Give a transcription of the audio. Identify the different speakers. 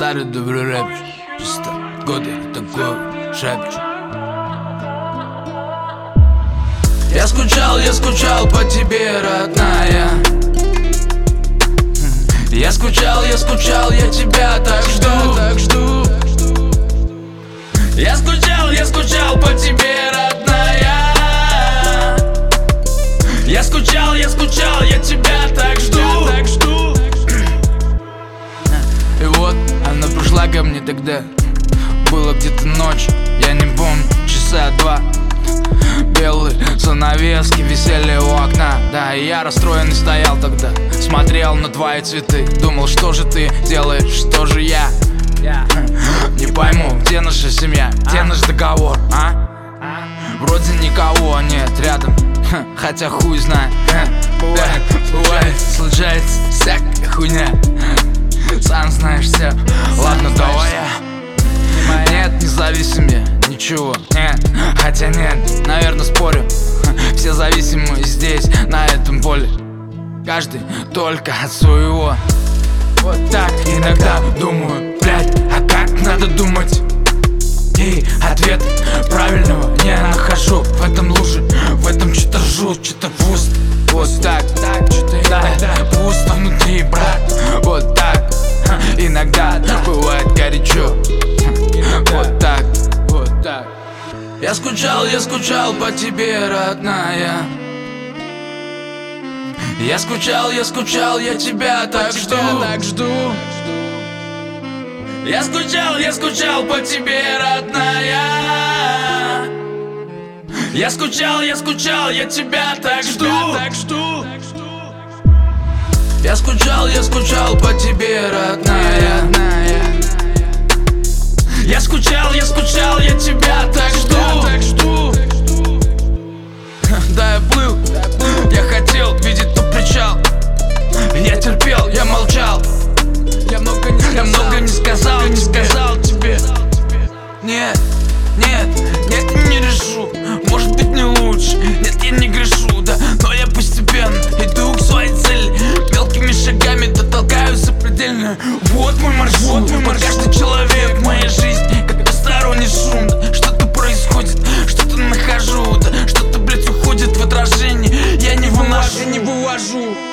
Speaker 1: старый добрый рэп, чисто годы такой шепчу. Я скучал по тебе, родная. Я скучал, я тебя так жду. Я скучал по тебе, родная. Я скучал, я тебя так жду. И вот она пришла ко мне тогда. Было где-то ночь, я не помню, часа два. Белые занавески висели у окна. Да, и я расстроенный стоял тогда, смотрел на твои цветы. Думал, что же ты делаешь, что же я? Не пойму, где наша семья, где наш договор, а? Вроде никого нет рядом, хотя хуй знает. Бывает, случается всякая хуйня. Сам знаешь все, ладно, давай я. Нет, независимее, ничего, нет. Хотя нет, наверное, спорю. Все зависимые здесь, на этом поле. Каждый только от своего. Вот так иногда думаю, блядь, а как надо думать? И ответ правильного не нахожу. В этом луже, в этом что-то жуть, что-то пусто. Вот так, что-то иногда пусто внутри, брат. Вот так, иногда бывает горячо. Вот так. Я скучал по тебе, родная. Я скучал, я тебя так жду. Я скучал по тебе, родная. Я скучал, я тебя так жду. Я скучал по тебе, родная. Я скучал, я тебя так жду. Да, я плыл, я хотел видеть тот причал. Я терпел, я молчал. Я много не сказал тебе. Нет, не решу. Может быть, не лучше. Нет, я не грешу, да. Но я постепенно иду к своей цели. Мелкими шагами дотолкаюсь запредельно. Вот мой маршрут, каждый человек в моей жизни как посторонний шум, да. Что-то происходит, что-то нахожу, да. Что-то, блядь, уходит в отражение. Я не вывожу.